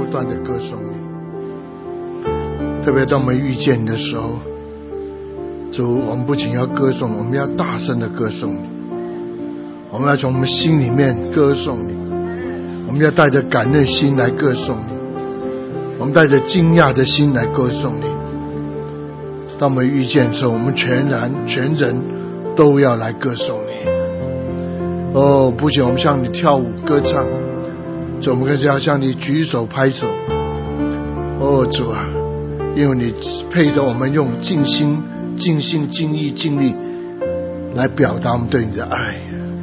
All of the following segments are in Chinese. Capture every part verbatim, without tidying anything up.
不断的歌颂你。特别当我们遇见你的时候，主，我们不仅要歌颂，我们要大声的歌颂你，我们要从我们心里面歌颂你，我们要带着感恩心来歌颂你，我们带着惊讶的心来歌颂你。当我们遇见的时候，我们全然全人都要来歌颂你。哦，不仅我们向你跳舞歌唱，主，我们更是要向你举手拍手。哦，主啊，因为你配得我们用尽心尽心尽意尽力来表达我们对你的爱，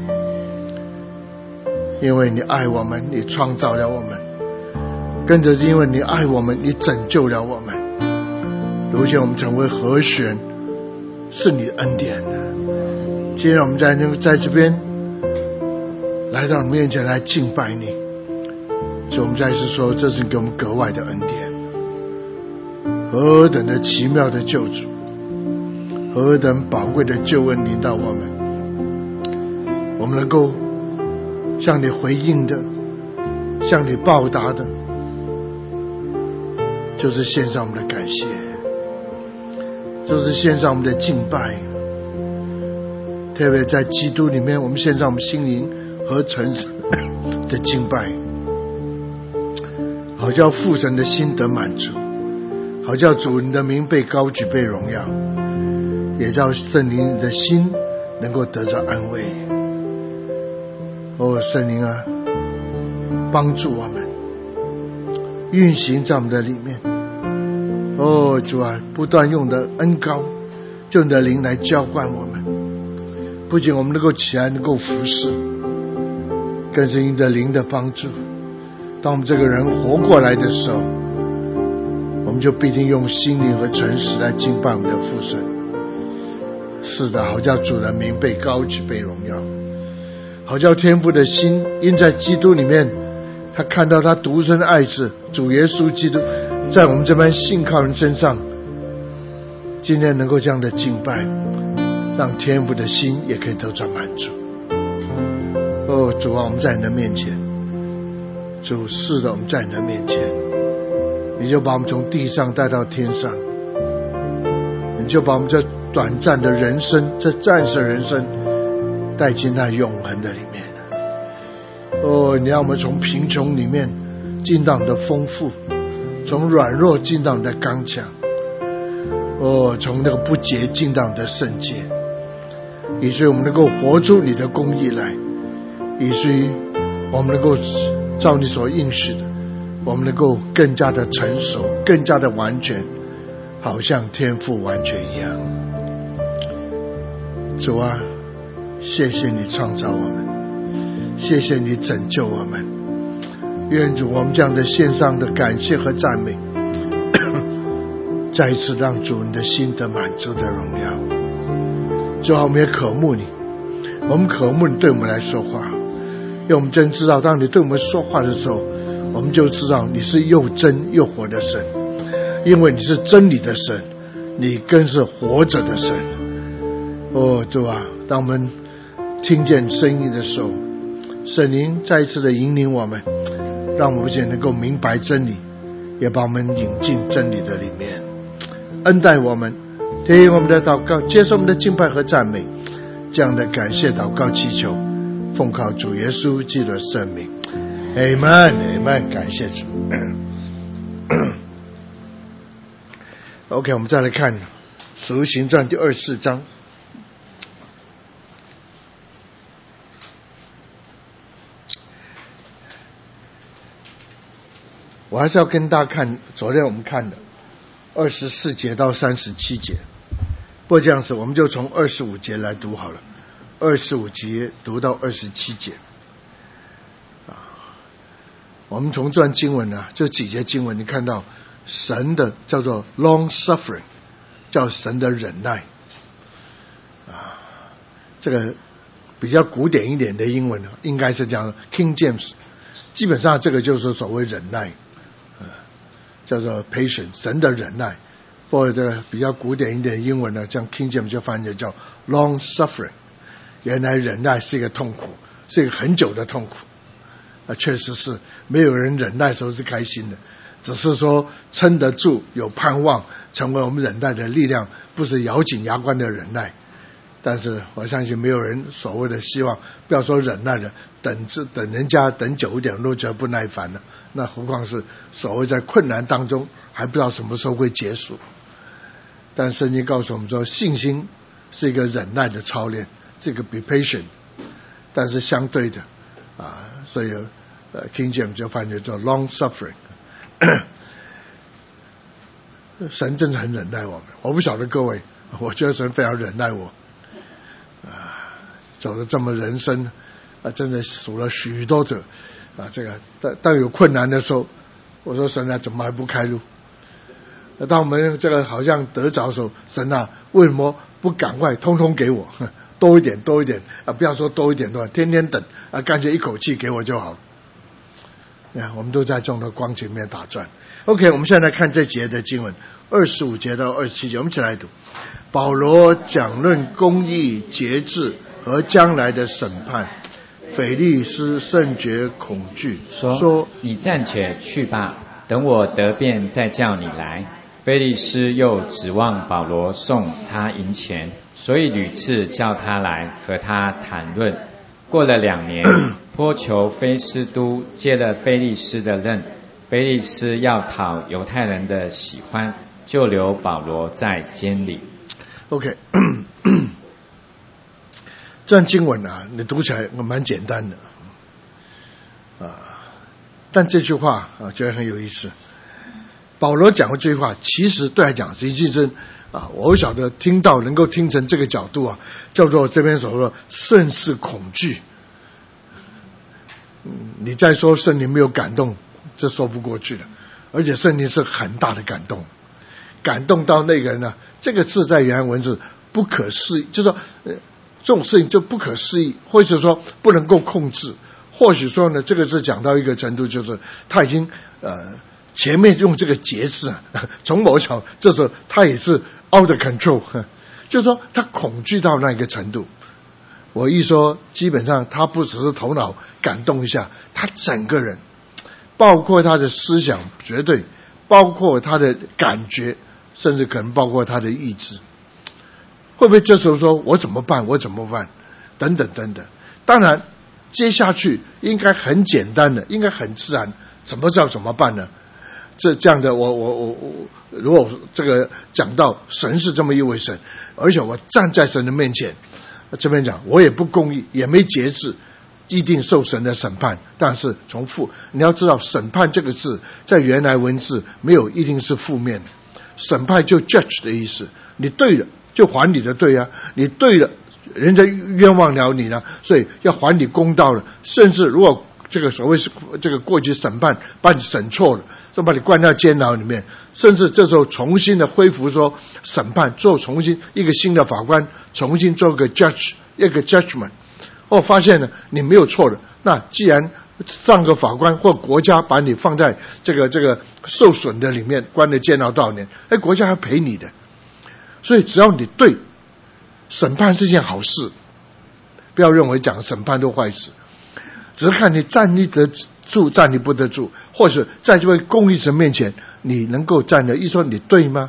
因为你爱我们，你创造了我们，跟着因为你爱我们，你拯救了我们。如今我们成为和弦，是你的恩典。既然我们在那个在这边来到你面前来敬拜你，所以我们再次说，这是给我们格外的恩典。何等的奇妙的救主，何等宝贵的救恩临到我们，我们能够向你回应的，向你报答的，就是献上我们的感谢，就是献上我们的敬拜。特别在基督里面，我们献上我们心灵和诚实的敬拜，好叫父神的心得满足，好叫主你的名被高举被荣耀，也叫圣灵的心能够得到安慰。哦，圣灵啊，帮助我们运行在我们的里面。哦，主啊，不断用的恩膏，就你的灵来浇灌我们，不仅我们能够起来能够服侍，更是你的灵的帮助。当我们这个人活过来的时候，我们就必定用心灵和诚实来敬拜我们的父神。是的，好叫主的名被高举被荣耀，好叫天父的心因在基督里面，他看到他独生的爱子主耶稣基督在我们这般信靠人身上，今天能够这样的敬拜，让天父的心也可以得到满足。哦，主啊，我们在你的面前，主，是的，我们在你的面前，你就把我们从地上带到天上，你就把我们这短暂的人生，这暂时的人生带进那永恒的里面。哦，你让我们从贫穷里面进到你的丰富，从软弱进到你的刚强。哦，从那个不洁进到你的圣洁，以至于我们能够活出你的公义来，以至于我们能够照你所应许的，我们能够更加的成熟，更加的完全，好像天父完全一样。主啊，谢谢你创造我们，谢谢你拯救我们。愿主我们这样的献上的感谢和赞美，再一次让主你的心得满足的荣耀。主啊，我们也渴慕你，我们渴慕你对我们来说话，因为我们真知道当你对我们说话的时候，我们就知道你是又真又活的神，因为你是真理的神，你更是活着的神。哦，主啊，当我们听见声音的时候，圣灵再一次的引领我们，让我们不仅能够明白真理，也把我们引进真理的里面，恩待我们，听我们的祷告，接受我们的敬拜和赞美，这样的感谢祷告祈求，奉靠主耶稣基督的圣名 Amen Amen。 感谢主。OK， 我们再来看使徒行传第二十四章。我还是要跟大家看昨天我们看的二十四节到三十七节，不过这样子我们就从二十五节来读好了，二十五节读到二十七节。我们从这段经文呢，这几节经文你看到神的叫做 long suffering， 叫神的忍耐啊，这个比较古典一点的英文应该是讲 King James， 基本上这个就是所谓忍耐，叫做 patience， 神的忍耐。或者这个比较古典一点的英文呢，像 King James 就翻译叫 long suffering， 原来忍耐是一个痛苦，是一个很久的痛苦啊，确实是没有人忍耐的时候是开心的，只是说撑得住，有盼望，成为我们忍耐的力量，不是咬紧牙关的忍耐。但是我相信没有人所谓的希望，不要说忍耐了，等着等人家等久一点都觉得不耐烦了，那何况是所谓在困难当中还不知道什么时候会结束。但圣经告诉我们说，信心是一个忍耐的操练，这个 be patient， 但是相对的啊，所以呃 King James 就翻译做 long suffering 神真的很忍耐我们，我不晓得各位，我觉得神非常忍耐我啊，走了这么人生啊，真的数了许多者啊，这个当当有困难的时候，我说神啊，怎么还不开路？当我们这个好像得着的时候，神啊，为什么不赶快通通给我多一点多一点啊？不要说多一点多，天天等啊，干脆一口气给我就好。啊，我们都在这种的光景里面打转。OK， 我们现在来看这节的经文，二十五节到二十七节，我们一起来读。保罗讲论公义、节制和将来的审判，腓利斯甚觉恐惧， 说： 说你暂且去吧，等我得便再叫你来。腓利斯又指望保罗送他银钱，所以屡次叫他来和他谈论。过了两年，波求菲斯都接了腓利斯的任，腓利斯要讨犹太人的喜欢，就留保罗在监里。 OK， 这段经文啊，你读起来蛮简单的啊，但这句话啊，觉得很有意思。保罗讲过这句话，其实对他讲，实际是啊，我晓得听到能够听成这个角度啊，叫做这边所说甚是恐惧。嗯，你再说圣灵没有感动，这说不过去了。而且圣灵是很大的感动，感动到那个人呢，这个字在原来文字不可思议，就是说、呃、这种事情就不可思议，或者说不能够控制。或许说呢，这个字讲到一个程度，就是他已经呃。前面用这个节制啊，从某角这时候他也是 out of control， 就是说他恐惧到那个程度。我一说，基本上他不只是头脑感动一下，他整个人，包括他的思想，绝对包括他的感觉，甚至可能包括他的意志，会不会这时候说我怎么办？我怎么办？等等等等。当然，接下去应该很简单的，应该很自然。怎么知道怎么办呢？这这样的，我我我我，如果这个讲到神是这么一位神，而且我站在神的面前，这边讲我也不公义，也没节制，一定受神的审判。但是从负，你要知道审判这个字在原来文字没有一定是负面的，审判就 judge 的意思，你对了就还你的对啊，你对了，人家冤枉了你呢，所以要还你公道了。甚至如果这个所谓是这个过去审判把你审错了，就把你关到监牢里面，甚至这时候重新的恢复说审判，做重新一个新的法官，重新做个 judge 一个 judgment。我发现呢，你没有错的，那既然上个法官或国家把你放在这个这个受损的里面，关了监牢多少年，哎，国家还赔你的。所以只要你对，审判是件好事，不要认为讲审判都坏事。只是看你站立得住，站立不得住，或是在这位公义神面前，你能够站得。一说你对吗？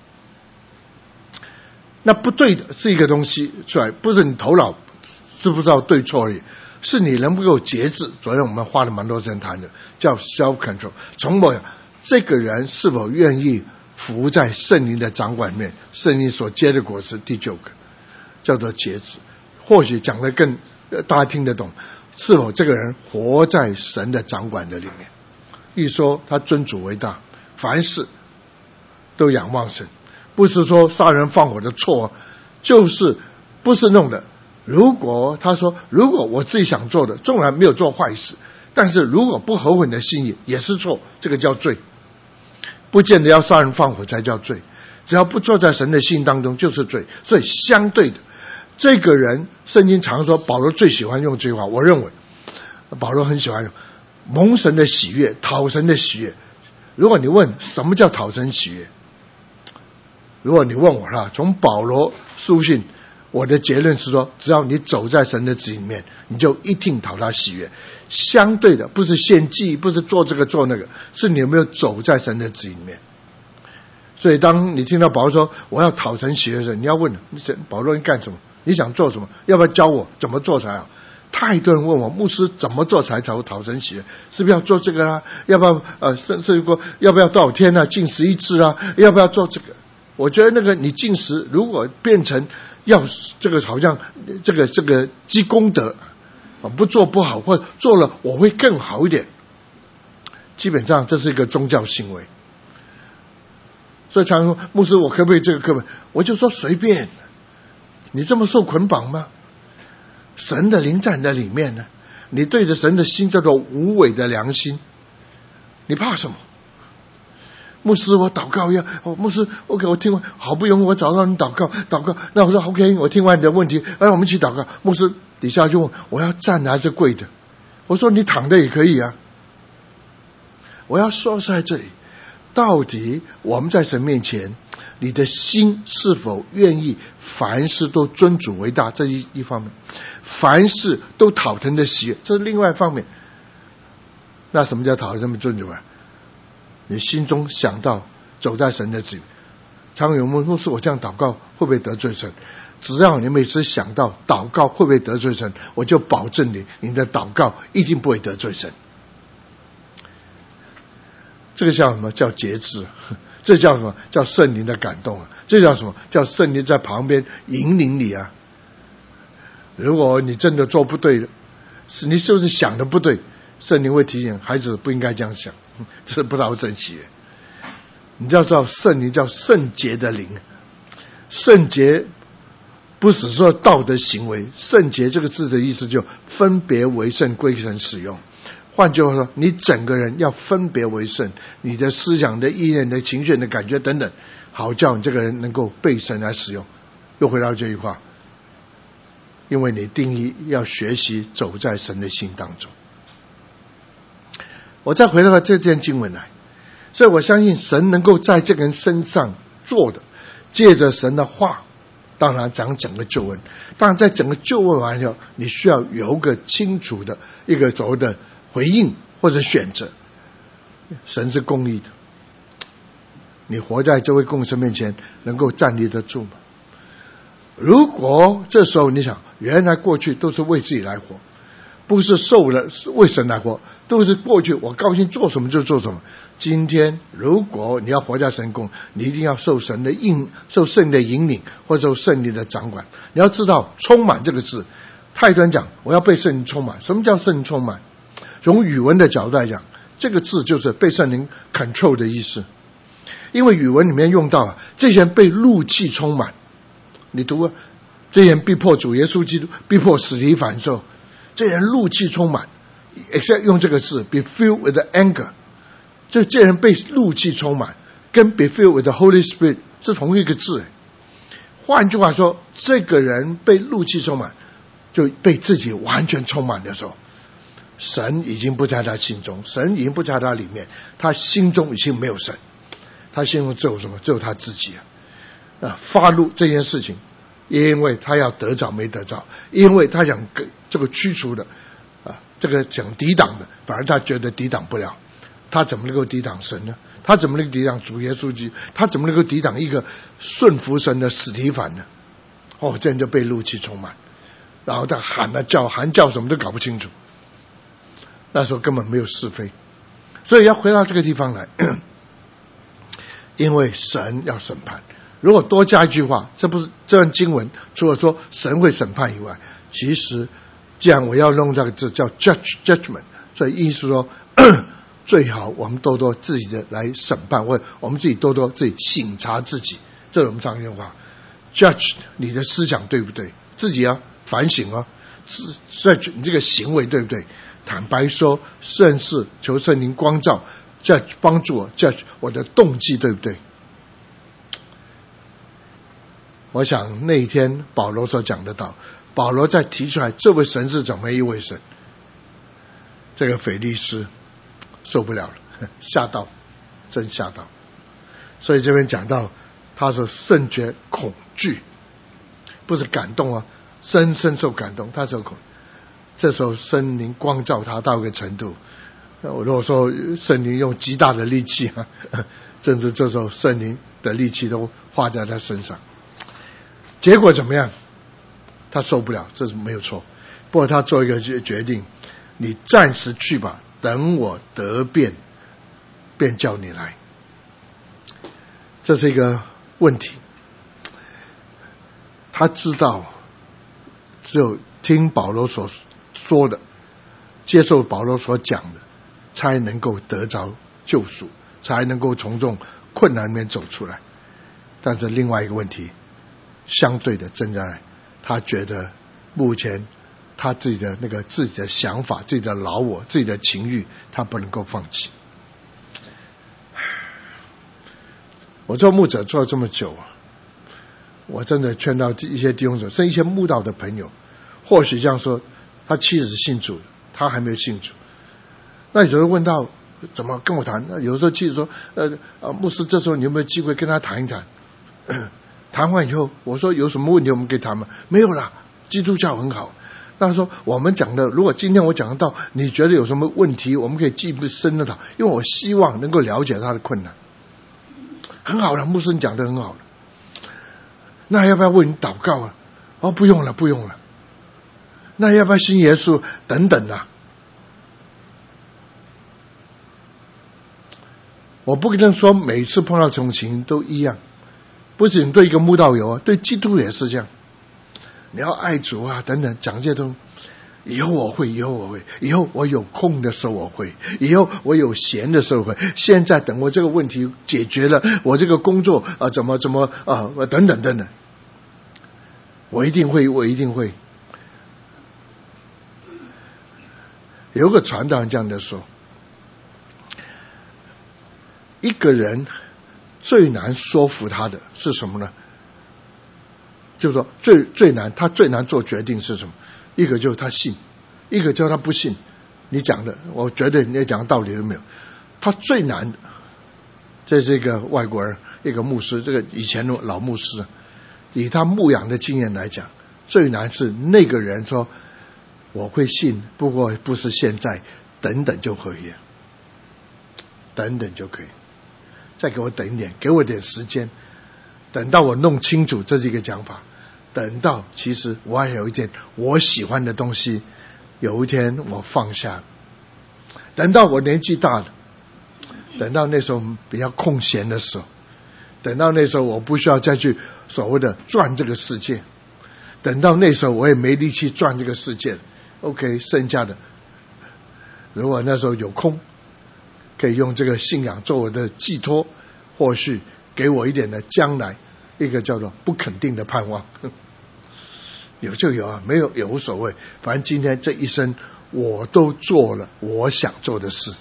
那不对的是一个东西出来，不是你头脑知不知道对错而已，是你能不能够节制。昨天我们花了蛮多时间谈的，叫 self control。从我这个人是否愿意服在圣灵的掌管里面，圣灵所结的果实，第九个叫做节制。或许讲得更大家听得懂。是否这个人活在神的掌管的里面？一说他尊主为大，凡事都仰望神，不是说杀人放火的错，就是不是弄的。如果他说，如果我自己想做的，纵然没有做坏事，但是如果不合乎你的心意，也是错，这个叫罪。不见得要杀人放火才叫罪，只要不坐在神的心当中就是罪。所以相对的。这个人，圣经常说，保罗最喜欢用这句话。我认为，保罗很喜欢用蒙神的喜悦，讨神的喜悦。如果你问什么叫讨神喜悦，如果你问我啦，从保罗书信， 我的结论是说，只要你走在神的旨意里面，你就一定讨他喜悦。相对的，不是献祭，不是做这个做那个，是你有没有走在神的旨意里面。所以当你听到保罗说我要讨神喜悦的时候，你要问神，保罗你干什么？你想做什么？要不要教我怎么做才好？太多人问我，牧师怎么做才讨讨神喜悦？是不是要做这个啊？要不要呃，甚至于要不要多少天啊？禁食一次啊？要不要做这个？我觉得那个你禁食如果变成要这个好像这个这个积功德啊，不做不好，或者做了我会更好一点，基本上这是一个宗教行为。所以常常说牧师我可不可以这个可不可以？我就说随便，你这么受捆绑吗？神的灵在你的里面呢，你对着神的心叫做无伪的良心，你怕什么？牧师我祷告要、哦、牧师 OK 我听完，好不容易我找到你祷告祷告，那我说 OK 我听完你的问题，来我们一起祷告。牧师底下就问我要站的还是跪的，我说你躺的也可以啊。我要说在这里，到底我们在神面前你的心是否愿意凡事都尊主为大，这一一方面，凡事都讨神的喜悦，这是另外一方面。那什么叫讨神的尊主啊？你心中想到走在神的旨意。常有人问牧师我这样祷告会不会得罪神？只要你每次想到祷告会不会得罪神，我就保证你你的祷告一定不会得罪神。这个叫什么？叫节制。这叫什么？叫圣灵的感动啊！这叫什么？叫圣灵在旁边引领你啊！如果你真的做不对了，是你就是想的不对，圣灵会提醒孩子不应该这样想，这不讨神喜悦。你要知道圣灵叫圣洁的灵，圣洁不只是说道德行为，圣洁这个字的意思就分别为圣归神使用。换句话说，你整个人要分别为圣，你的思想的意念的情绪的感觉等等，好叫你这个人能够被神来使用。又回到这句话，因为你定义要学习走在神的心当中。我再回到这件经文来，所以我相信神能够在这个人身上做的，借着神的话，当然讲整个救恩，当然在整个救恩完了，你需要有个清楚的一个所谓的回应或者选择。神是公义的，你活在这位共生面前能够站立得住吗？如果这时候你想，原来过去都是为自己来活，不是受了为神来活，都是过去我高兴做什么就做什么。今天如果你要活在神共，你一定要受神的引，受圣灵的引领，或者受圣灵的掌管。你要知道充满这个字，太多人讲我要被圣灵充满。什么叫圣灵充满？从语文的角度来讲，这个字就是被圣灵 control 的意思。因为语文里面用到啊，这些人被怒气充满。你读啊，这些人逼迫主耶稣基督，逼迫死里反受，这些人怒气充满 except 用这个字 be filled with anger， 这这些人被怒气充满跟 be filled with the Holy Spirit 是同一个字。换句话说，这个人被怒气充满，就被自己完全充满的时候，神已经不在他心中，神已经不在他里面，他心中已经没有神，他心中只有什么？只有他自己啊！啊，发怒这件事情，因为他要得着没得着，因为他想这个驱除的啊，这个想抵挡的，反而他觉得抵挡不了，他怎么能够抵挡神呢？他怎么能够抵挡主耶稣基督？他怎么能够抵挡一个顺服神的司提反呢？哦，这样就被怒气充满，然后他喊了叫，喊叫什么都搞不清楚。那时候根本没有是非，所以要回到这个地方来，因为神要审判。如果多加一句话，这不是这段经文除了说神会审判以外，其实既然我要用这个字叫 judge judgment， 所以意思说最好我们多多自己的来审判，或者我们自己多多自己省察自己，这是我们常用话 judge 你的思想对不对，自己啊反省啊， judge 你这个行为对不对。坦白说，甚是求圣灵光照 judge 帮助我 judge 我的动机对不对。我想那一天保罗所讲得到，保罗在提出来这位神是怎么一位神，这个腓利斯受不了了，吓到，真吓到。所以这边讲到他说甚觉恐惧， 不是感动啊，深深受感动。他说这时候圣灵光照他到一个程度，我如果说圣灵用极大的力气啊，甚至这时候圣灵的力气都花在他身上。结果怎么样？他受不了，这是没有错。不过他做一个决定，你暂时去吧，等我得便便叫你来。这是一个问题。他知道只有听保罗所说的，接受保罗所讲的，才能够得着救赎，才能够从这种困难里面走出来。但是另外一个问题相对的正在，他觉得目前他自己的那个自己的想法，自己的老我，自己的情欲，他不能够放弃。我做牧者做了这么久啊，我真的劝到一些弟兄者，甚至一些慕道的朋友，或许这样说，他妻子信主，他还没有信主。那有人问到怎么跟我谈？那有的时候妻子说，呃呃，牧师，这时候你有没有机会跟他谈一谈？谈完以后，我说有什么问题我们可以谈吗？没有啦，基督教很好。那他说我们讲的，如果今天我讲得到，你觉得有什么问题，我们可以进一步深的讨，因为我希望能够了解他的困难。很好了，牧师你讲得很好了。那要不要为你祷告啊？哦，不用了，不用了。那要不要信耶稣？等等啊。我不跟他说每次碰到这种情形都一样，不仅对一个慕道友啊，对基督也是这样。你要爱主啊，等等，讲这些东西。以后我会，以后我会，以后我有空的时候我会，以后我有闲的时候会。现在等我这个问题解决了，我这个工作啊、呃、怎么怎么啊、呃、等等等等，我一定会，我一定会。有个传道人这样的说，一个人最难说服他的是什么呢？就是说最最难，他最难做决定是什么？一个就是他信，一个就是他不信。你讲的，我觉得你讲的道理都没有。他最难的，这是一个外国人，一个牧师，这个以前的老牧师，以他牧养的经验来讲，最难是那个人说我会信，不过不是现在，等等就可以了，等等就可以。再给我等一点，给我点时间，等到我弄清楚，这是一个讲法。等到其实我还有一件我喜欢的东西，有一天我放下，等到我年纪大了，等到那时候比较空闲的时候，等到那时候我不需要再去所谓的转这个世界，等到那时候我也没力气转这个世界了。 OK， 剩下的如果那时候有空，可以用这个信仰做我的寄托，或许给我一点的将来，一个叫做不肯定的盼望。有就有啊，没有也无所谓，反正今天这一生我都做了我想做的事。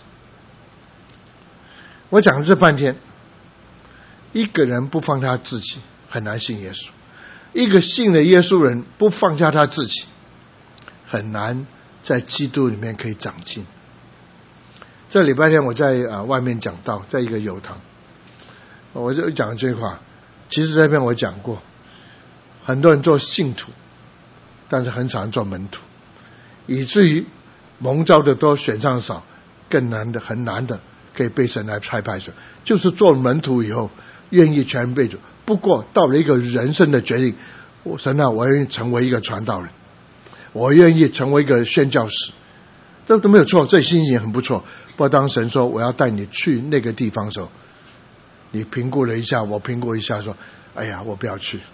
我讲了这半天，一个人不放下自己很难信耶稣，一个信了耶稣人不放下他自己，很难在基督里面可以长进。这礼拜天我在啊外面讲道，在一个友堂，我就讲这句话。其实这边我讲过，很多人做信徒，但是很少人做门徒，以至于蒙召的多，选上少，更难的很难的可以被神来差派出，就是做门徒以后愿意全被主。不过到了一个人生的决定，我神啊，我愿意成为一个传道人，我愿意成为一个宣教士，这都没有错，这心情很不错。不过当神说我要带你去那个地方的时候，你评估了一下，我评估一下，说哎呀我不要去。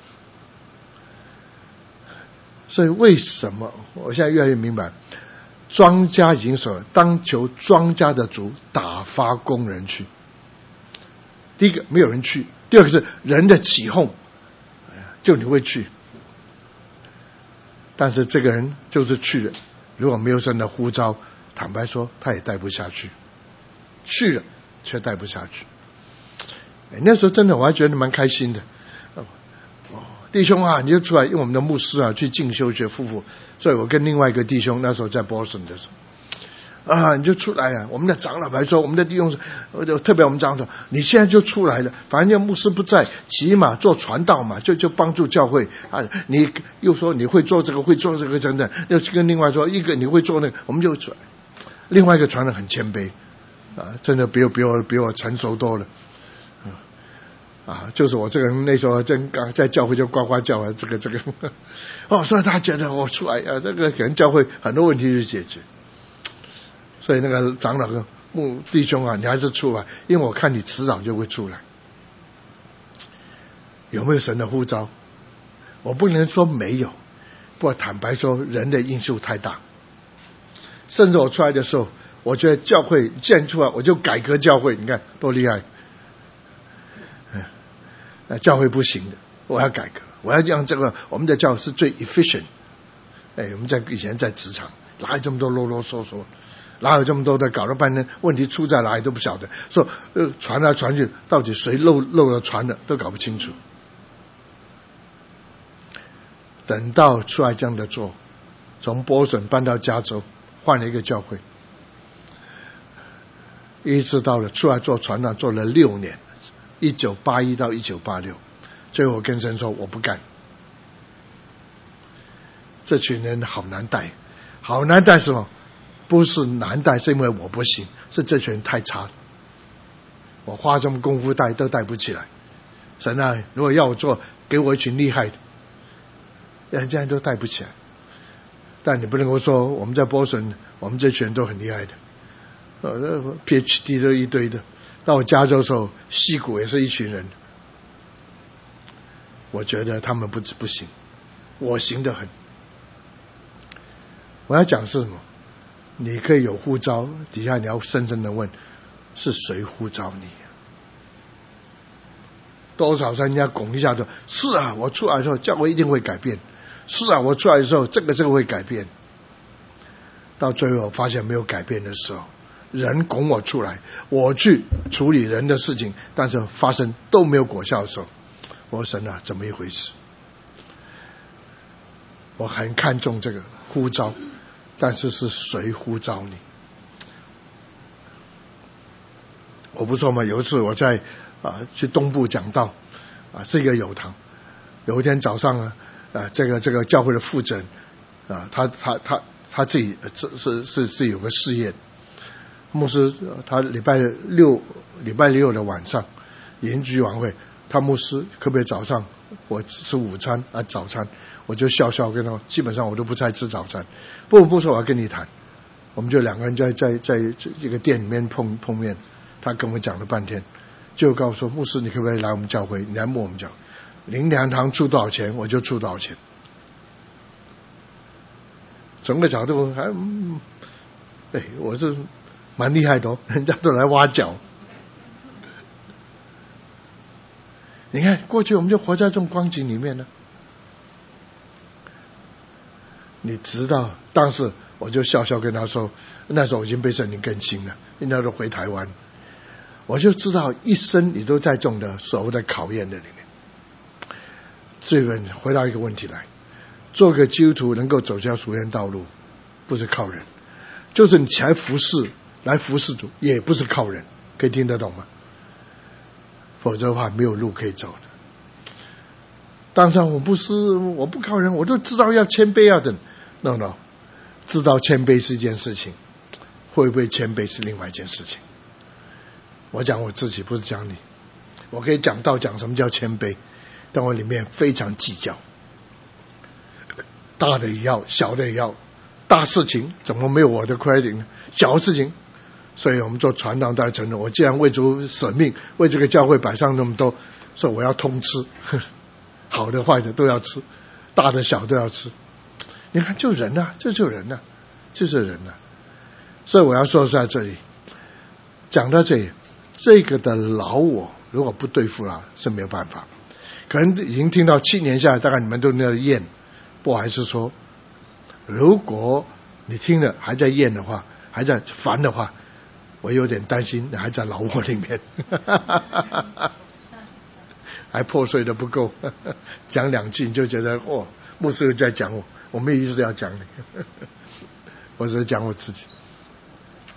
所以为什么我现在越来越明白，庄稼已经熟了，当求庄稼的主打发工人去。第一个没有人去，第二个是人的起哄，就你会去，但是这个人就是去了，如果没有神的呼召，坦白说他也带不下去，去了却带不下去。那时候真的我还觉得蛮开心的，弟兄啊，你就出来，因为我们的牧师啊去进修学夫妇，所以我跟另外一个弟兄那时候在 Boston 的时候啊，你就出来啊！我们的长老还说，我们的弟兄，特别我们长老，你现在就出来了。反正牧师不在，起码做传道嘛，就就帮助教会啊。你又说你会做这个，会做这个，等等，又跟另外说一个你会做那个，我们就出来。另外一个传人很谦卑啊，真的比我比我比我成熟多了。啊，就是我这个人那时候真刚在教会就呱呱叫啊，这个这个，哦，所以他觉得我出来啊，这个可能教会很多问题就解决。所以那个长老跟牧弟兄啊，你还是出来，因为我看你迟早就会出来。有没有神的呼召？我不能说没有，不过坦白说，人的因素太大。甚至我出来的时候，我觉得教会建出来，我就改革教会，你看多厉害。那教会不行的，我要改革，我要让这个我们的教会是最 efficient。哎，我们在以前在职场哪有这么多啰啰嗦嗦，哪有这么多的搞了半天，问题出在哪里都不晓得，说呃传来传去，到底谁漏漏了传了都搞不清楚。等到出来这样的做，从波士顿搬到加州，换了一个教会，一直到了出来做传道，做了六年。一九八一到一九八六，最后我跟神说我不干。这群人好难带，好难带什么？不是难带，是因为我不行，是这群人太差了。我花这么功夫带都带不起来。神啊，如果要我做，给我一群厉害的，人家都带不起来。但你不能够说我们在波士顿，我们这群人都很厉害的，呃 ，P H D 都一堆的。到我加州的时候，矽谷也是一群人，我觉得他们不不行，我行得很。我要讲是什么？你可以有呼召，底下你要深深的问，是谁呼召你？多少人家拱一下说，是啊，我出来的时候教会一定会改变，是啊，我出来的时候这个这个会改变。到最后我发现没有改变的时候，人拱我出来，我去处理人的事情，但是发生都没有果效的时候，我说神啊，怎么一回事？我很看重这个呼召，但是是谁呼召你？我不说嘛，有一次我在啊去东部讲道啊，是一个友堂，有一天早上啊，啊这个这个教会的负责人啊，他他他他自己是是是是有个事业。牧师他礼拜六礼拜六的晚上研聚晚会，他牧师可不可以早上我吃午餐啊早餐？我就笑笑跟他，基本上我都不太吃早餐。不不说我要跟你谈，我们就两个人在在在这个店里面碰碰面，他跟我讲了半天，就告诉说牧师，你可不可以来我们教会？你来摸我们教，灵粮堂出多少钱我就出多少钱。从个角度还嗯，哎，我是蛮厉害的哦，人家都来挖角。你看过去我们就活在这种光景里面呢。你知道，当时我就笑笑跟他说，那时候我已经被圣灵更新了，那时候回台湾，我就知道一生你都在这种的所谓的考验的里面。这个回到一个问题来，做个基督徒能够走下属灵道路，不是靠人，就是你起来服侍，来服侍主，也不是靠人，可以听得懂吗？否则的话没有路可以走的。当然我不是我不靠人，我都知道要谦卑啊等 no no 知道谦卑是一件事情，会不会谦卑是另外一件事情。我讲我自己，不是讲你。我可以讲到讲什么叫谦卑，但我里面非常计较，大的也要，小的也要。大事情怎么没有我的 credit 呢？小事情，所以我们做传道大承认，我既然为主舍命，为这个教会摆上那么多，所以我要通吃，好的坏的都要吃，大的小都要吃。你看就人啊，这就人啊，就是人啊。所以我要说在这里，讲到这里，这个的老我如果不对付了是没有办法。可能已经听到七年下来，大概你们都那厌，不还是说，如果你听了还在厌的话，还在烦的话，我有点担心你还在老我里面，还破碎的不够，讲两句你就觉得哦，牧师在讲我，我没意思要讲你，我只是讲我自己。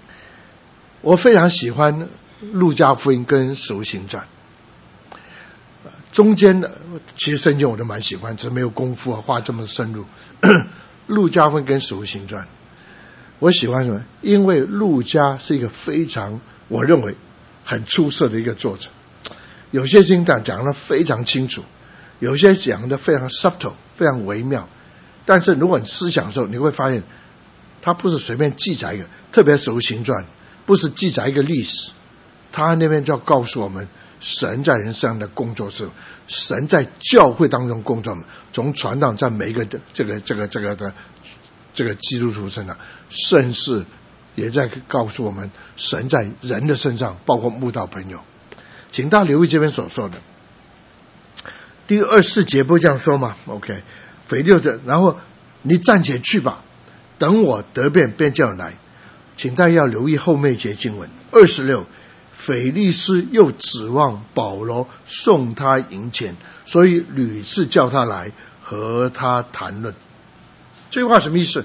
我非常喜欢路加福音跟使徒行传，中间的其实圣经我都蛮喜欢，只是没有功夫啊，画这么深入。路加福音跟使徒行传，我喜欢什么？因为路加是一个非常我认为很出色的一个作者，有些事情讲讲得非常清楚，有些讲得非常 subtle， 非常微妙。但是如果你思想的时候，你会发现他不是随便记载一个，特别使徒行传不是记载一个历史，他那边就要告诉我们神在人身上的工作是神在教会当中工作，从传道在每一个这个这个这个的这个基督徒身上，甚至也在告诉我们神在人的身上，包括慕道朋友。请大家留意这边所说的第二十四节，不是这样说吗 ？OK， 腓利的，然后你暂且去吧，等我得便便叫来。请大家要留意后面一节经文二十六。腓利斯又指望保罗送他银钱，所以屡次叫他来和他谈论。这句话什么意思？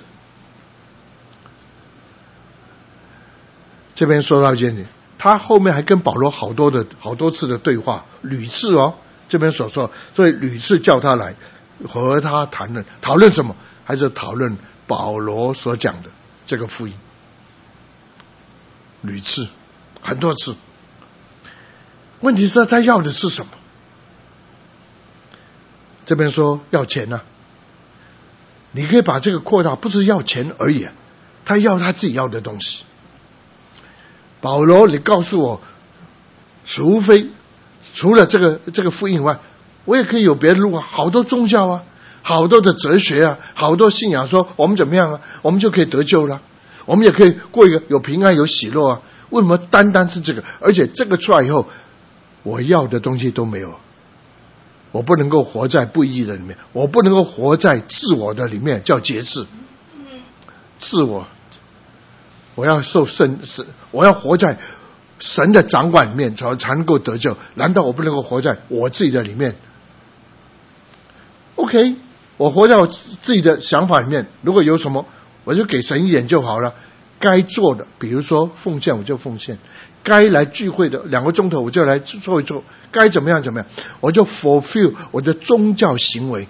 这边说到一件事，他后面还跟保罗好多的好多次的对话，屡次哦，这边所说，所以屡次叫他来和他谈论，讨论什么？还是讨论保罗所讲的这个福音。屡次，很多次。问题是他要的是什么？这边说要钱啊，你可以把这个扩大，不是要钱而已，他要他自己要的东西。保罗，你告诉我，除非除了这个这个福音以外，我也可以有别的路啊，好多宗教啊，好多的哲学啊，好多信仰说我们怎么样啊，我们就可以得救了，我们也可以过一个有平安有喜乐啊。为什么单单是这个？而且这个出来以后，我要的东西都没有，我不能够活在不义的里面，我不能够活在自我的里面，叫节制。自我，我要受圣，我要活在神的掌管里面，才才能够得救。难道我不能够活在我自己的里面 ？OK， 我活在我自己的想法里面，如果有什么，我就给神一点就好了。该做的，比如说奉献，我就奉献；该来聚会的两个钟头，我就来做一做；该怎么样怎么样，我就 fulfill 我的宗教行为。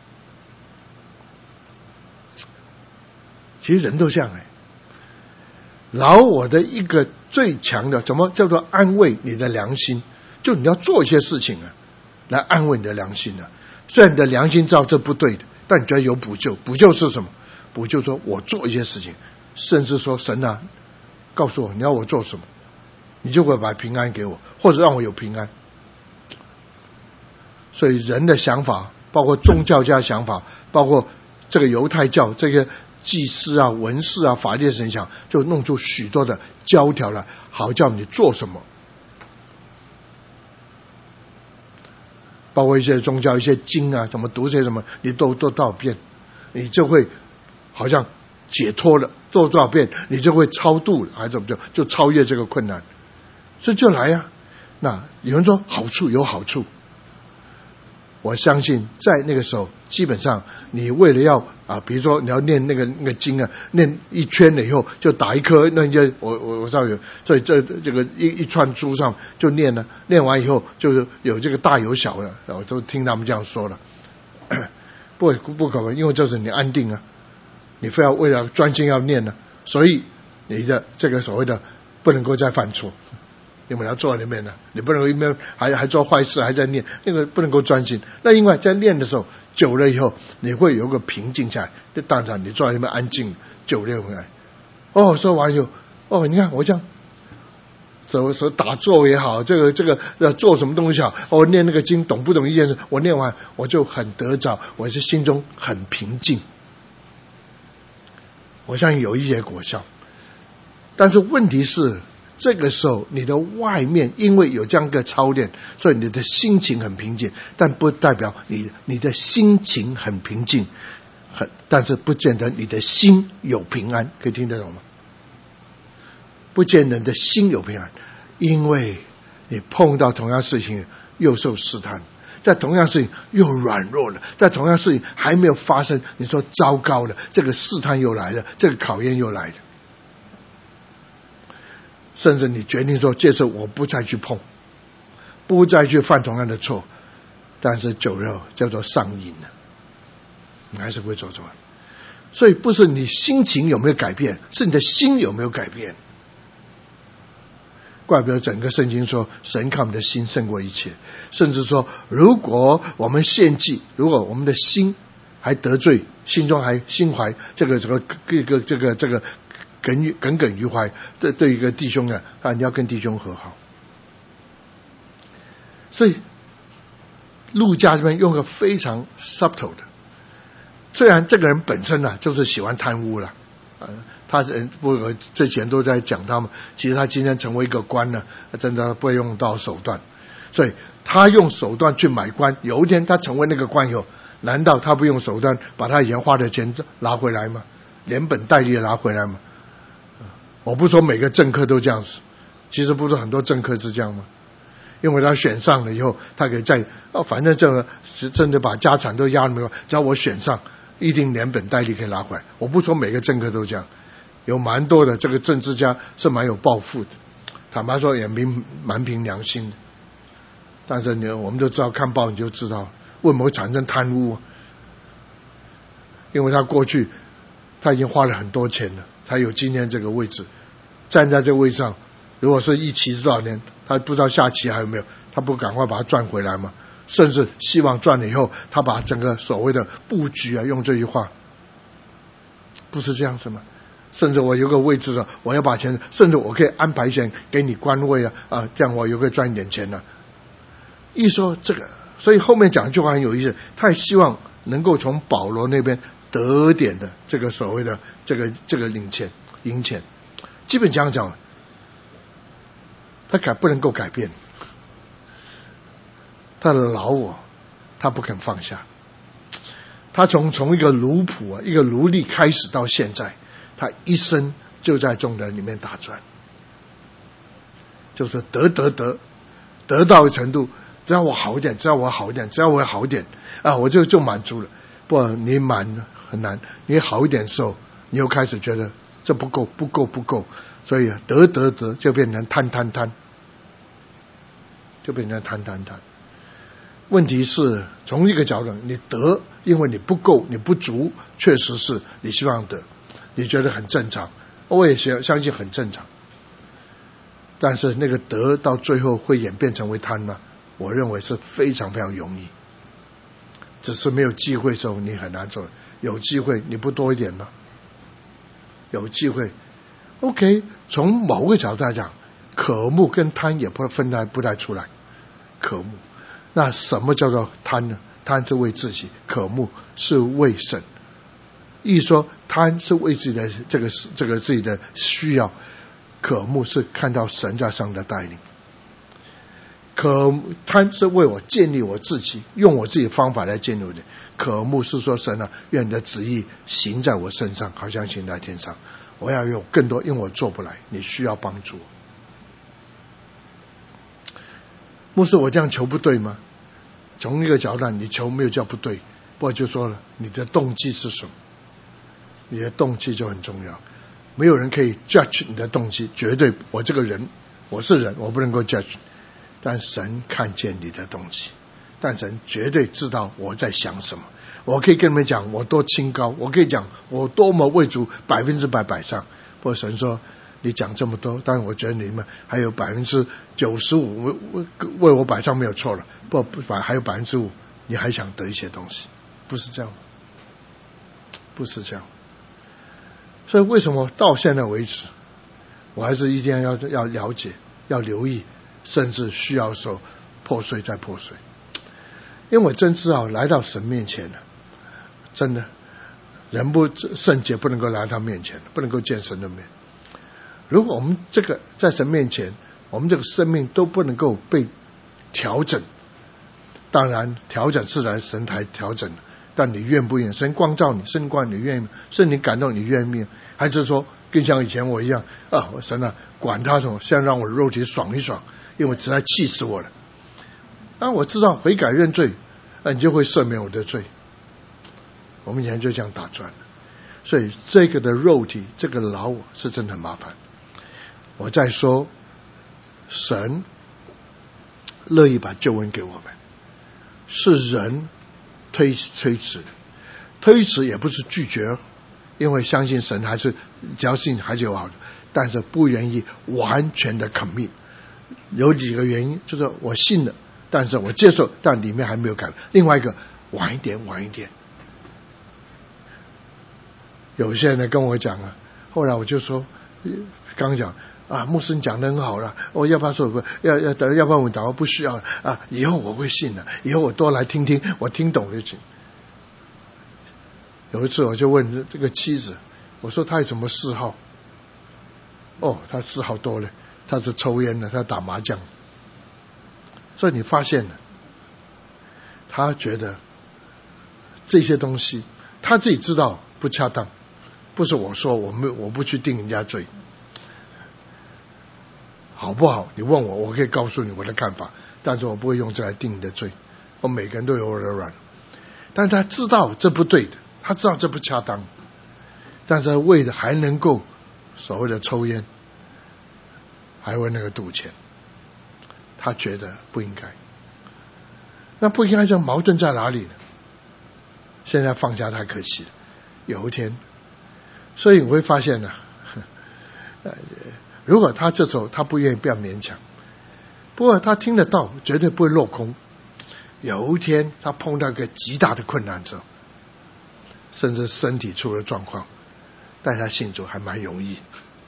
其实人都这样哎。老我的一个最强的，怎么叫做安慰你的良心？就你要做一些事情啊，来安慰你的良心啊。虽然你的良心知道这不对的，但你觉得有补救。补救是什么？补救说我做一些事情。甚至说神啊，告诉我你要我做什么，你就会把平安给我，或者让我有平安。所以人的想法，包括宗教家的想法，包括这个犹太教这个祭司啊、文士啊、法律神想，就弄出许多的教条来，好叫你做什么。包括一些宗教、一些经啊，怎么读些什么，你都都多少遍，你就会好像解脱了。做多少遍你就会超度了，还是怎么就就超越这个困难，所以就来呀、啊。那有人说好处有好处，我相信在那个时候，基本上你为了要啊，比如说你要念那个那个经啊，念一圈了以后就打一颗，那些我我我知道有，所以这这个一一串书上就念了，念完以后就是有这个大有小的，我都听他们这样说了，不不可能，因为这是你安定啊。你非要为了专心要念呢，所以你的这个所谓的不能够再犯错，因为要坐在里面呢，你不能够一边还还做坏事还在念，那个不能够专心。那另外在念的时候久了以后，你会有个平静下来，就当场你坐在里面安静久了回来。哦，说完以后，哦，你看我这样，走时打坐也好，这个这个呃做什么东西好，我、哦、念那个经懂不懂一件事，我念完我就很得着，我是心中很平静。我相信有一些果效，但是问题是，这个时候你的外面因为有这样一个操练，所以你的心情很平静，但不代表你你的心情很平静，很但是不见得你的心有平安，可以听得懂吗？不见得你的心有平安，因为你碰到同样事情又受试探。在同样事情又软弱了，在同样事情还没有发生，你说糟糕了，这个试探又来了，这个考验又来了。 甚至你决定说这次我不再去碰，不再去犯同样的错，但是久了叫做上瘾了，你还是会做错。所以不是你心情有没有改变，是你的心有没有改变。怪不得整个圣经说神看我们的心胜过一切，甚至说如果我们献祭，如果我们的心还得罪，心中还心怀这个这个这个这个这个耿耿耿耿于怀，对对一个弟兄啊，啊你要跟弟兄和好。所以路加这边用个非常 subtle 的，虽然这个人本身啊就是喜欢贪污了，呃他不之前都在讲他们，其实他今天成为一个官呢，真的不会用到手段，所以他用手段去买官，有一天他成为那个官以后，难道他不用手段把他以前花的钱拿回来吗？连本带利的拿回来吗？我不说每个政客都这样子，其实不是很多政客是这样吗？因为他选上了以后，他可以再哦，反正这个真的把家产都压了没有，只要我选上，一定连本带利可以拿回来。我不说每个政客都这样，有蛮多的这个政治家是蛮有抱负的，坦白说也凭蛮凭良心的。但是你我们就知道，看报你就知道为什么会产生贪污，因为他过去他已经花了很多钱了，才有今天这个位置，站在这个位置上。如果是一期是多少年，他不知道下期还有没有，他不赶快把它赚回来吗？甚至希望赚了以后，他把整个所谓的布局啊，用这句话，不是这样子吗？甚至我有个位置了，我要把钱，甚至我可以安排钱给你官位啊，啊，这样我又可以赚一点钱了、啊。一说这个，所以后面讲一句话很有意思，他也希望能够从保罗那边得点的这个所谓的这个这个领钱赢钱，基本讲讲。他改不能够改变他的老我，他不肯放下。他从从一个奴仆啊，一个奴隶开始到现在，他一生就在众人里面打转，就是得得得得到的程度，只要我好一点，只要我好一点，只要我好一点啊，我就就满足了。不，你满很难，你好一点的时候，你又开始觉得这不够，不够，不够。所以得得得就变成贪贪贪，就变成贪贪贪。问题是从一个角度，你得，因为你不够，你不足，确实是你希望得，你觉得很正常，我也相信很正常。但是那个得到最后会演变成为贪吗？我认为是非常非常容易，只是没有机会的时候你很难做，有机会你不多一点吗？有机会。OK， 从某个角度来讲，渴慕跟贪也不会分开不太出来。渴慕，那什么叫做贪呢？贪是为自己，渴慕是为神。一说贪是为自己的这个这个自己的需要，渴慕是看到神在上的带领。渴贪是为我建立我自己，用我自己的方法来建立我的。渴慕是说神啊，愿你的旨意行在我身上，好像行在天上。我要有更多，因为我做不来，你需要帮助。牧师，我这样求不对吗？从一个角度，你求没有叫不对，不过就说了，你的动机是什么？你的动机就很重要。没有人可以 judge 你的动机，绝对，我这个人，我是人，我不能够 judge。但神看见你的动机，但神绝对知道我在想什么。我可以跟你们讲我多清高，我可以讲我多么为主百分之百摆上。不过神说你讲这么多，但我觉得你们还有百分之九十五为我摆上没有错了，不不还有百分之五你还想得一些东西，不是这样，不是这样。所以为什么到现在为止，我还是一定要要了解，要留意，甚至需要说破碎再破碎。因为我真知道来到神面前了，真的人不圣洁不能够来到他面前，不能够见神的面。如果我们这个在神面前，我们这个生命都不能够被调整，当然调整是来神才调整的，但你愿不愿意？神光照你，神光你愿意吗？圣灵感动你愿意吗？还是说更像以前我一样啊，我神啊管他什么，先让我肉体爽一爽，因为实在气死我了。当我知道悔改认罪，那你就会赦免我的罪。我们以前就这样打转了，所以这个的肉体，这个老我是真的很麻烦。 我在说，神乐意把救恩给我们，是人推推迟的，推迟也不是拒绝，因为相信神还是只要信还是有好的，但是不愿意完全的 commit。有几个原因，就是我信了，但是我接受，但里面还没有改。另外一个，晚一点，晚一点。有些人呢跟我讲啊，后来我就说，刚讲啊，牧师讲得很好了，我要不要说不要要等，要不然我祷告不需要啊，以后我会信的，以后我多来听听，我听懂就行。有一次我就问这个妻子，我说她有什么嗜好？哦，她嗜好多了，她是抽烟的，她打麻将。所以你发现了，她觉得这些东西她自己知道不恰当，不是我说，我没我不去定人家罪，好不好？你问我，我可以告诉你我的看法，但是我不会用这来定你的罪。我每个人都有我的软，但是他知道这不对的，他知道这不恰当，但是为了还能够所谓的抽烟，还为那个赌钱，他觉得不应该。那不应该，这矛盾在哪里呢？现在放下太可惜了，有一天，所以你会发现呢、啊，如果他这时候他不愿意，不要勉强。不过他听得到，绝对不会落空。有一天他碰到一个极大的困难之后，甚至身体出了状况，带他信主还蛮容易。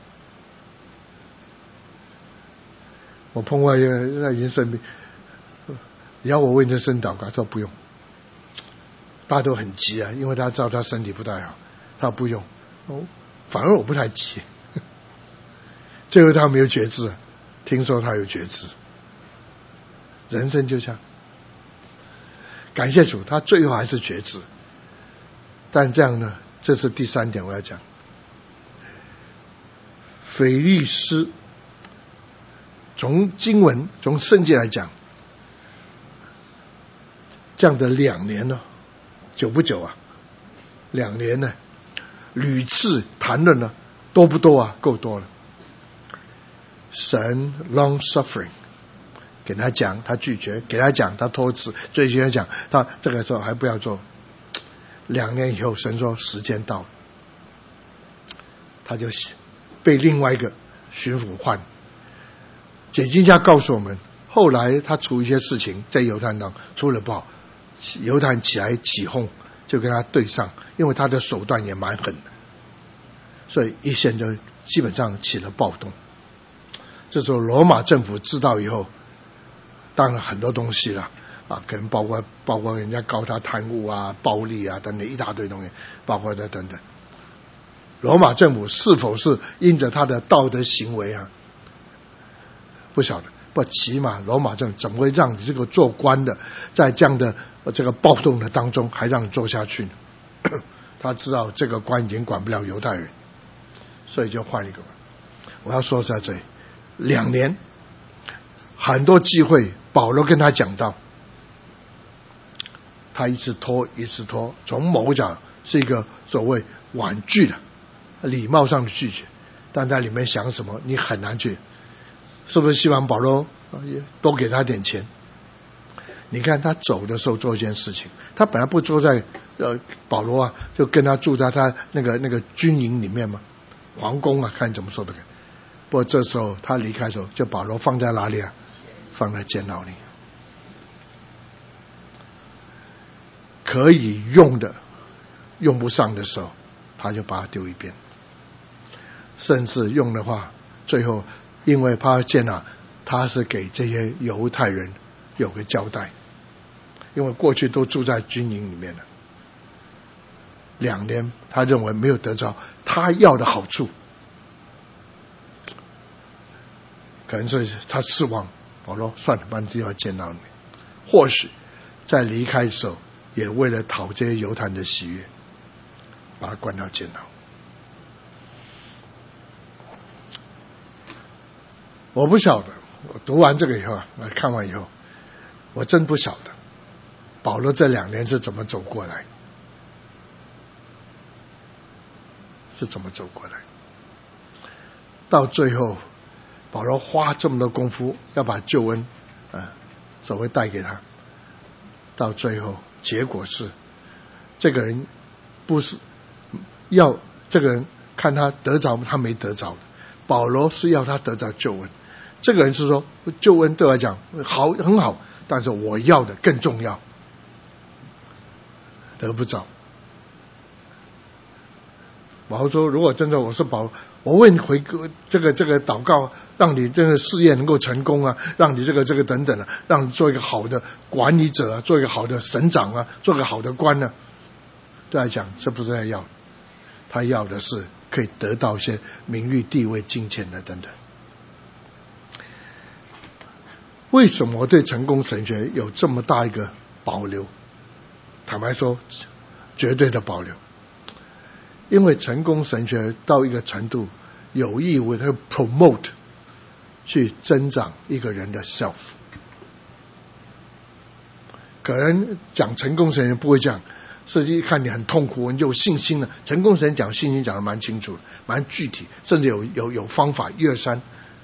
我碰过一个他已经生病，你要我为这身祷告，他说不用。大家都很急啊，因为他知道他身体不太好，他说不用。哦，反而我不太急。最后他没有觉知，听说他有觉知。人生就这样，感谢主，他最后还是觉知。但这样呢，这是第三点我要讲。腓力斯从经文从圣经来讲，这样的两年呢，久不久啊？两年呢，屡次谈论呢，多不多啊？够多了。神 long suffering， 给他讲他拒绝，给他讲他拖迟，最先讲他这个时候还不要做。两年以后，神说时间到了，他就被另外一个巡抚换。解经家告诉我们，后来他出一些事情，在犹太人当出了不好，犹太人起来起哄，就跟他对上，因为他的手段也蛮狠的，所以一线就基本上起了暴动。这时候罗马政府知道以后，当然很多东西了啊，可能包括包括人家告他贪污啊、暴力啊等等一大堆东西，包括的等等。罗马政府是否是因着他的道德行为啊？不晓得，不起码罗马政府怎么会让你这个做官的在这样的这个暴动的当中还让你做下去呢？他知道这个官已经管不了犹太人，所以就换一个官。我要说在这里。两年，很多机会，保罗跟他讲到，他一次拖一次拖，从某角是一个所谓婉拒的礼貌上的拒绝，但在里面想什么，你很难去，是不是希望保罗多给他点钱？你看他走的时候做一件事情，他本来不住在呃保罗啊，就跟他住在他那个那个军营里面嘛，皇宫啊，看怎么说的。不过这时候他离开的时候，就保罗放在哪里啊？放在监牢里，可以用的用不上的时候，他就把它丢一边。甚至用的话，最后因为怕监牢，他是给这些犹太人有个交代，因为过去都住在军营里面了，两年他认为没有得着他要的好处。可能是他失望，保罗算了，把你丢到监牢里面。或许在离开的时候，也为了讨这些犹太人的喜悦，把他关到监牢。我不晓得，我读完这个以后，我看完以后，我真不晓得保罗这两年是怎么走过来，是怎么走过来，到最后保罗花这么多功夫要把救恩啊所谓带给他，到最后结果是这个人不是要这个人看他得着他没得着的，保罗是要他得着救恩。这个人是说救恩对我来讲好很好，但是我要的更重要，得不着。保罗说如果真的我是保罗，我为你回这个这个祷告，让你这个事业能够成功啊，让你这个这个等等啊，让你做一个好的管理者啊，做一个好的省长啊，做个好的官啊，对他来讲这不是他要，他要的是可以得到一些名誉地位金钱的等等。为什么我对成功神学有这么大一个保留？坦白说绝对的保留，因为成功神学到一个程度有意为它 promote 去增长一个人的 self。 可能讲成功神学不会这样，是一看你很痛苦你就有信心了。成功神讲信心讲得蛮清楚蛮具体，甚至有有有方法一二三。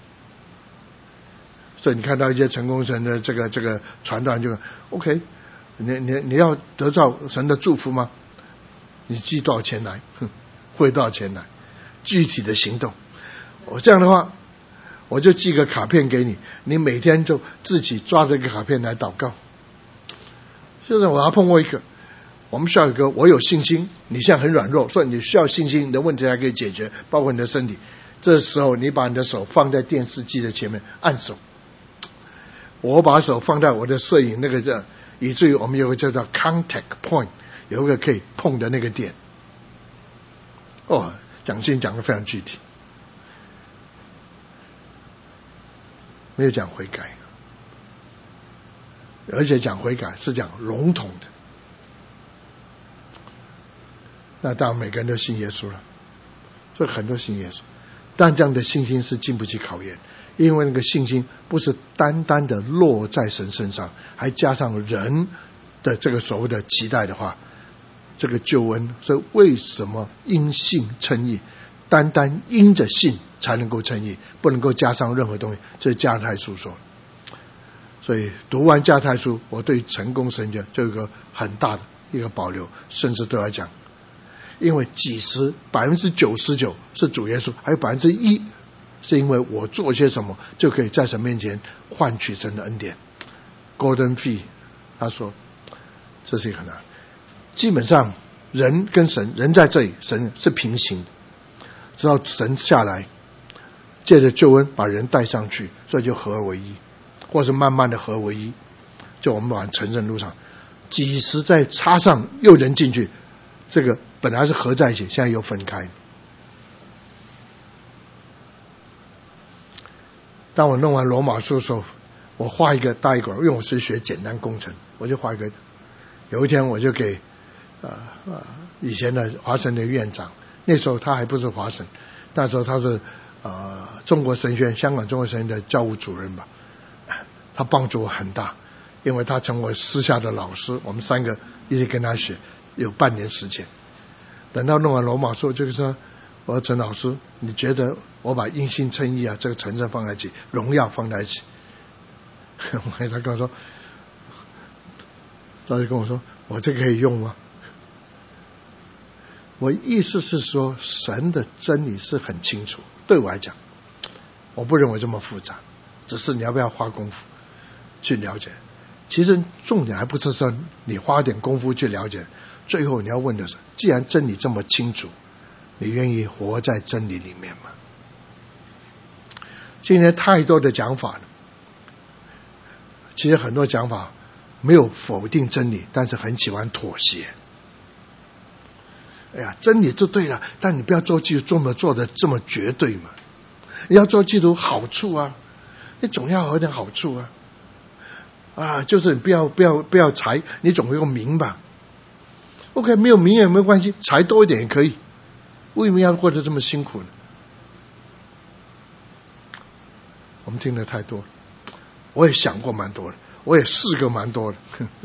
所以你看到一些成功神的这个这个传道就 OK， 你你你要得到神的祝福吗？你寄多少钱来，汇多少钱来，具体的行动。我这样的话我就寄个卡片给你，你每天就自己抓着一个卡片来祷告。现在我还碰过一个，我们需要一个我有信心，你现在很软弱，所以你需要信心，你的问题还可以解决，包括你的身体。这时候你把你的手放在电视机的前面按手，我把手放在我的摄影那个这，以至于我们有个叫做 contact point， 有一个可以碰的那个点。哦，讲信讲得非常具体，没有讲悔改，而且讲悔改是讲笼统的。那当然每个人都信耶稣了，所以很多信耶稣，但这样的信心是经不起考验，因为那个信心不是单单的落在神身上，还加上人的这个所谓的期待的话，这个救恩，所以为什么因信称义，单单因着信才能够称义，不能够加上任何东西，这是加太书说。所以读完加太书，我对成功神学就有一个很大的一个保留，甚至对我来讲，因为几十百分之九十九是主耶稣，还有百分之一是因为我做些什么就可以在神面前换取神的恩典。 Golden Fee 他说这是一个很难，基本上人跟神，人在这里，神是平行的，直到神下来借着救恩把人带上去，所以就合而为一，或是慢慢的合而为一，就我们往成圣路上几时再插上又人进去，这个本来是合在一起，现在又分开。当我弄完罗马书的时候，我画一个大一管，因为我是学简单工程，我就画一个。有一天我就给呃呃以前的华神的院长，那时候他还不是华神，那时候他是呃中国神学院香港中国神学院的教务主任吧，他帮助我很大，因为他成为私下的老师，我们三个一起跟他学，有半年时间。等到弄完罗马书，就是说，我说陈老师，你觉得我把因信称义啊这个成圣放在一起，荣耀放在一起，他跟我说，他就跟我说，我这个可以用吗？我意思是说，神的真理是很清楚，对我来讲，我不认为这么复杂，只是你要不要花功夫去了解。其实重点还不是说你花点功夫去了解，最后你要问的是，既然真理这么清楚，你愿意活在真理里面吗？今天太多的讲法了，其实很多讲法没有否定真理，但是很喜欢妥协。哎呀，真理就对了，但你不要做基督这么做的这么绝对嘛。你要做基督好处啊，你总要有点好处啊。啊，就是你不要不要不要财，你总有个名吧。OK， 没有名也没有关系，财多一点也可以。为什么要过得这么辛苦呢？我们听得太多了，我也想过蛮多的，我也试过蛮多的。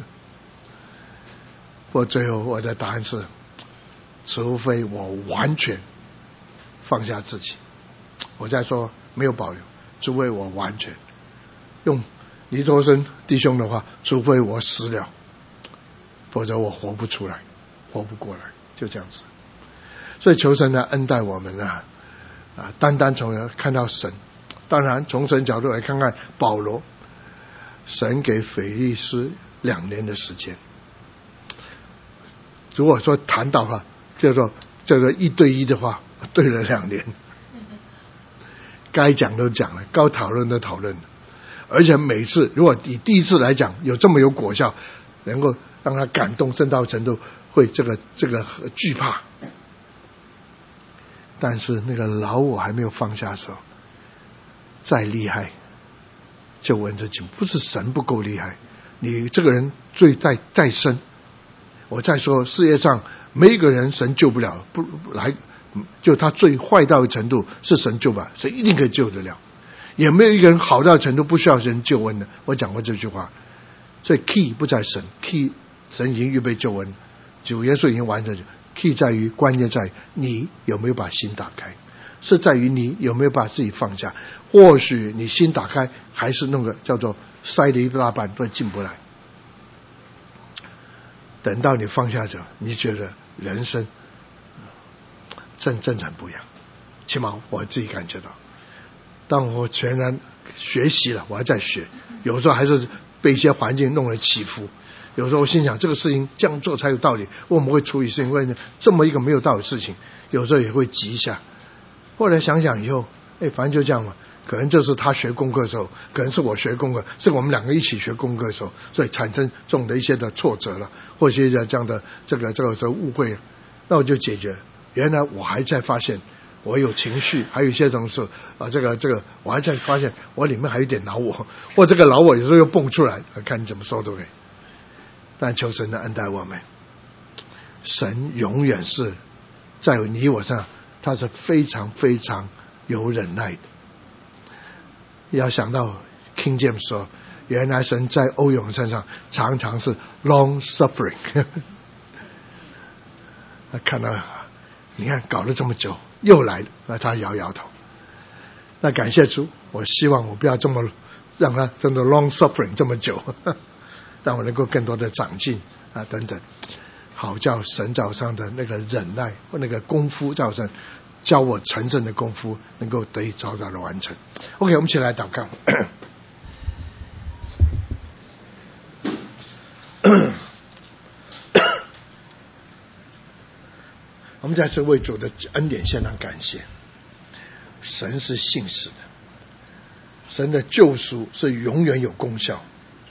不过最后我的答案是，除非我完全放下自己，我再说没有保留， 除非我完全。用尼多生弟兄的话，除非我死了，否则我活不出来，活不过来，就这样子。所以求神来恩待我们啊，啊，单单从看到神，当然从神角度来看看保罗，神给腓力斯两年的时间。如果说谈到话，叫做这个一对一的话，对了两年，该讲都讲了，该讨论都讨论了，而且每次如果以第一次来讲有这么有果效，能够让他感动甚到程度会这个这个惧怕。但是那个老我还没有放下的时候，再厉害就闻着紧，不是神不够厉害，你这个人罪再再深，我再说世界上没一个人神救不了，不来就他最坏到的程度是神救吧，神一定可以救得了，也没有一个人好到的程度不需要神救恩的。我讲过这句话，所以 key 不在神 key 神已经预备救恩，主耶稣已经完成， key 在于关键在于你有没有把心打开，是在于你有没有把自己放下。或许你心打开还是那个叫做塞了一大半都进不来，等到你放下者，你觉得人生真真正不一样。起码我自己感觉到，当我全然学习了，我还在学，有时候还是被一些环境弄了起伏，有时候我心想这个事情这样做才有道理，我们会处理事情，因为这么一个没有道理的事情，有时候也会急一下。后来想想以后，哎，反正就这样嘛，可能这是他学功课的时候，可能是我学功课，是我们两个一起学功课的时候，所以产生这种的一些的挫折了，或者一些这样的这个这个时候误会，那我就解决。原来我还在发现我有情绪，还有一些东西啊，这个这个我还在发现我里面还有点老我，或这个老我有时候又蹦出来，看你怎么说对不对？但求神的恩待我们，神永远是在你我上，他是非常非常有忍耐的。要想到 King James 说，原来神在欧永身上常常是 long suffering 看到你看搞了这么久又来了，那他摇摇头。那感谢主，我希望我不要这么让他真的 long suffering 这么久，让我能够更多的长进啊等等，好叫神早上的那个忍耐或那个功夫早上教我成圣的功夫能够得以早早的完成。 OK， 我们一起来祷告。我们再次为主的恩典献上感谢。神是信实的，神的救赎是永远有功效。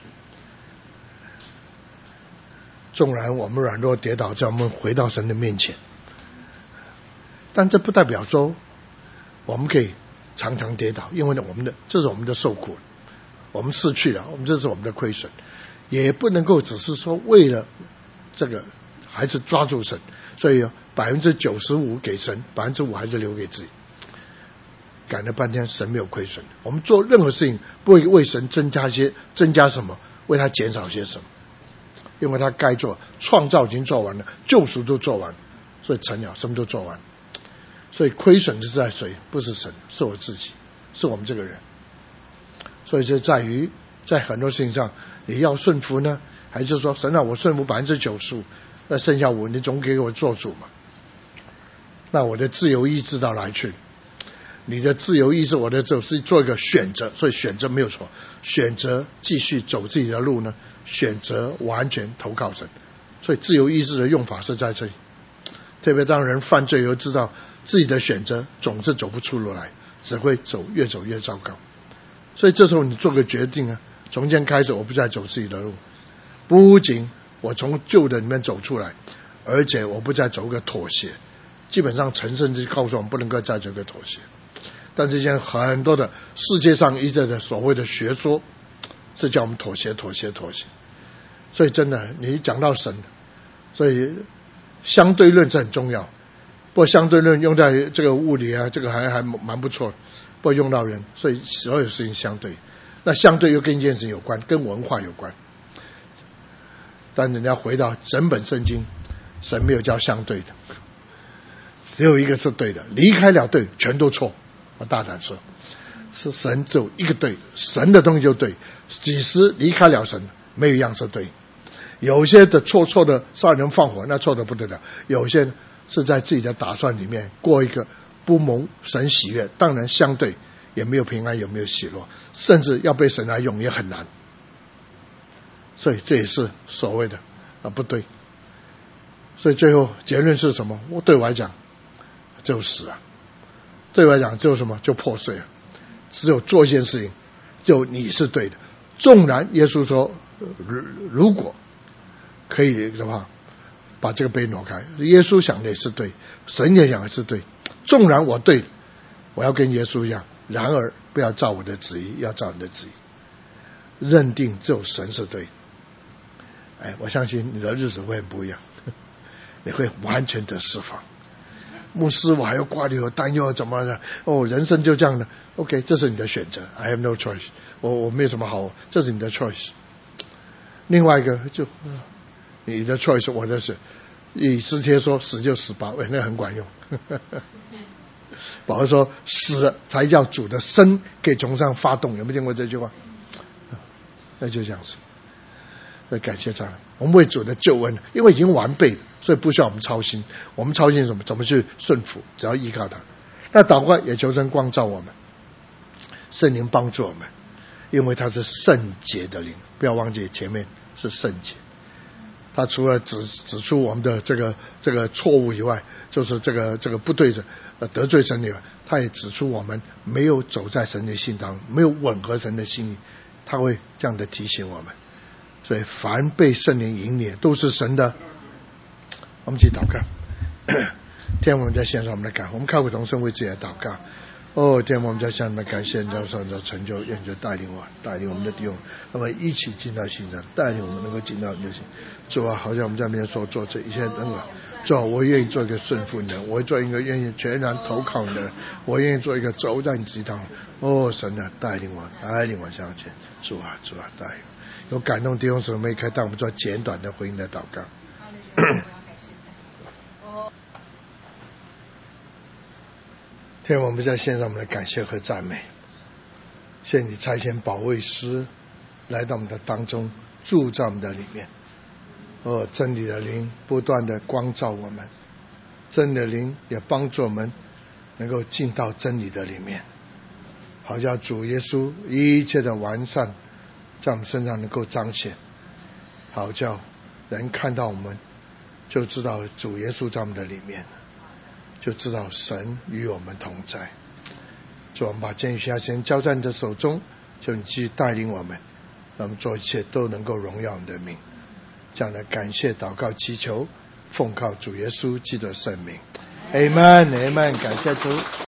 纵然我们软弱跌倒，叫我们回到神的面前，但这不代表说我们可以常常跌倒，因为呢，我们的这是我们的受苦，我们失去了，我们这是我们的亏损，也不能够只是说为了这个还是抓住神，所以百分之九十五给神，百分之五还是留给自己。赶了半天，神没有亏损。我们做任何事情不会为神增加些增加什么，为他减少些什么，因为他该做，创造已经做完了，救赎都做完，所以成了，什么都做完。所以亏损是在谁？不是神，是我自己，是我们这个人。所以这在于在很多事情上，你要顺服呢，还是说神啊，我顺服百分之九十五，那剩下我你总给我做主嘛？那我的自由意志到哪里去？你的自由意志，我的自由是做一个选择，所以选择没有错，选择继续走自己的路呢，选择完全投靠神。所以自由意志的用法是在这里。特别当人犯罪又知道自己的选择总是走不出路来，只会走越走越糟糕。所以这时候你做个决定啊，从今天开始我不再走自己的路，不仅我从旧的里面走出来，而且我不再走个妥协。基本上陈圣经告诉我们不能够再走个妥协。但是现在很多的世界上一直的所谓的学说是叫我们妥协妥协妥协。所以真的你讲到神，所以相对论是很重要，不过相对论用在这个物理啊，这个还还蛮不错，不过用到人，所以所有事情相对，那相对又跟一件事有关，跟文化有关。但人家回到整本圣经，神没有叫相对的，只有一个是对的，离开了对全都错，我大胆说。 是神只有一个对，神的东西就对，几时离开了神，没有一样是对。有些的错错的杀人放火，那错的不得了；有些是在自己的打算里面过一个不蒙神喜悦，当然相对也没有平安，也没有喜乐，甚至要被神来用也很难。所以这也是所谓的啊不对。所以最后结论是什么？我对我来讲就死啊，对我来讲就什么就破碎了。只有做一件事情，就你是对的。纵然耶稣说，如果可以的话，把这个杯挪开。耶稣想的也是对，神也想的是对。纵然我对，我要跟耶稣一样，然而不要照我的旨意，要照你的旨意。认定只有神是对。哎，我相信你的日子会很不一样，你会完全的释放。牧师，我还要挂虑，有担忧，怎么的？哦，人生就这样的。OK， 这是你的选择。I have no choice。我我没有什么好，这是你的 choice。另外一个就你的 choice， 我的是以斯帖说死就死吧，喂，那很管用。保罗说死了才叫主的生可以从上发动，有没有见过这句话？那就这样子。所以感谢他，我们为主的救恩，因为已经完备，所以不需要我们操心。我们操心什么？怎么去顺服？只要依靠他。那祷告也求神光照我们，圣灵帮助我们，因为他是圣洁的灵，不要忘记前面是圣洁。他除了指指出我们的这个这个错误以外，就是这个这个不对的呃得罪神以外，他也指出我们没有走在神的心当中，没有吻合神的心意，他会这样的提醒我们。所以凡被圣灵引领都是神的。我们一起祷告。天父，我们在线上我们来感，我们开口同声为自己来祷告。哦，天父，我们在向你们感谢，你知道上的成就，愿就带领我，带领我们的弟兄，那么一起进到心上，带领我们能够进到你的心。主啊，好像我们在面前所做这一切等等，主啊，我愿意做一个顺服你的，我会做一个愿意全然投靠你的人，我愿意做一个走在你旨意当中。哦，神啊，带领我，带领我向前。主啊，主啊，带领我。有感动弟兄姊妹可以带我们做简短的回应的祷告。天父，我们在线上我们来感谢和赞美，谢谢你差遣保惠师来到我们的当中，住在我们的里面。哦，真理的灵不断的光照我们，真理的灵也帮助我们能够进到真理的里面，好叫主耶稣一切的完善在我们身上能够彰显，好叫人看到我们就知道主耶稣在我们的里面，就知道神与我们同在。主，我们把监狱下先交在你的手中，求你继续带领我们，让我们做一切都能够荣耀你的名。这样的感谢祷告祈求，奉靠主耶稣基督的圣名。 Amen Amen， 感谢主。